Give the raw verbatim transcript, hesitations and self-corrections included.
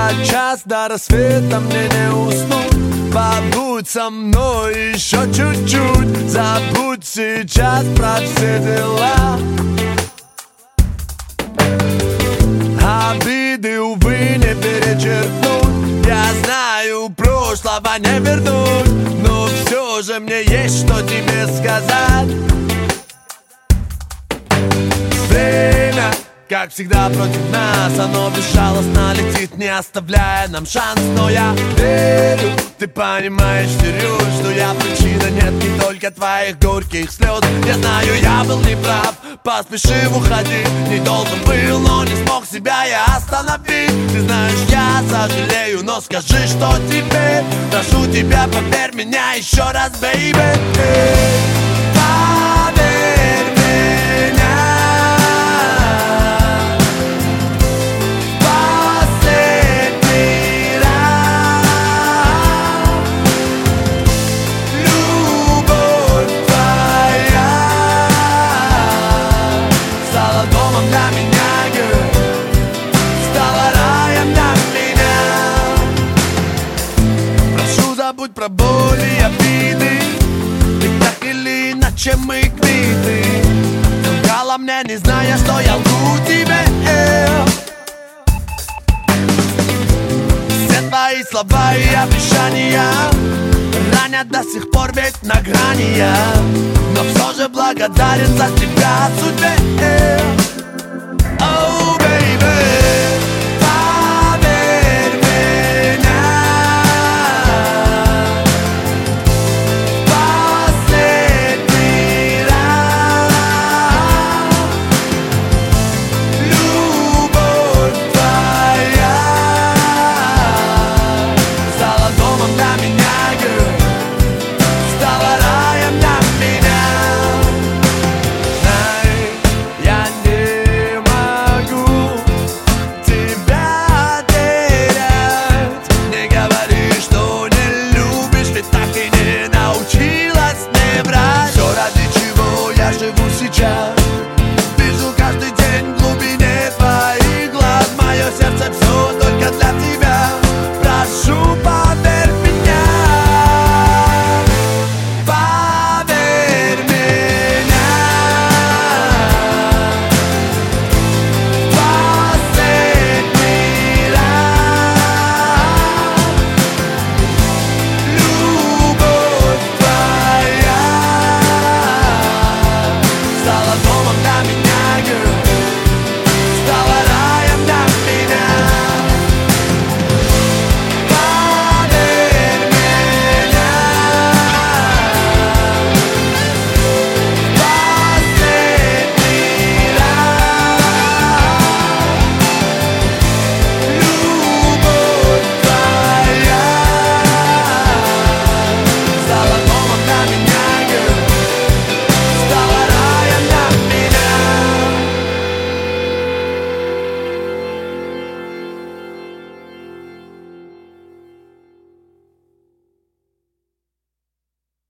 за час до рассвета мне не уснуть. Побудь со мной еще чуть-чуть, забудь сейчас про все дела. Обиды, увы, не перечеркнуть. Я знаю, прошлого не вернуть, но все же мне есть что тебе сказать. Время, как всегда, против нас. Оно безжалостно летит, не оставляя нам шанс. Но я верю, ты понимаешь, Сереж, что я причина, нет, не только твоих горьких слез. Я знаю, я был неправ, поспешив уходить. Не должен был, но не смог себя я остановить. Ты знаешь, я сожалею, но скажи, что теперь. Прошу тебя, поверь меня еще раз, бейби. Поверь меня. Забудь про боли и обиды, ведь так или иначе мы квиты. Ты лгала мне, не зная, что я лгу тебе. Все твои слова и обещания ранят до сих пор, ведь на грани я. Но все же благодарен за тебя судьбе.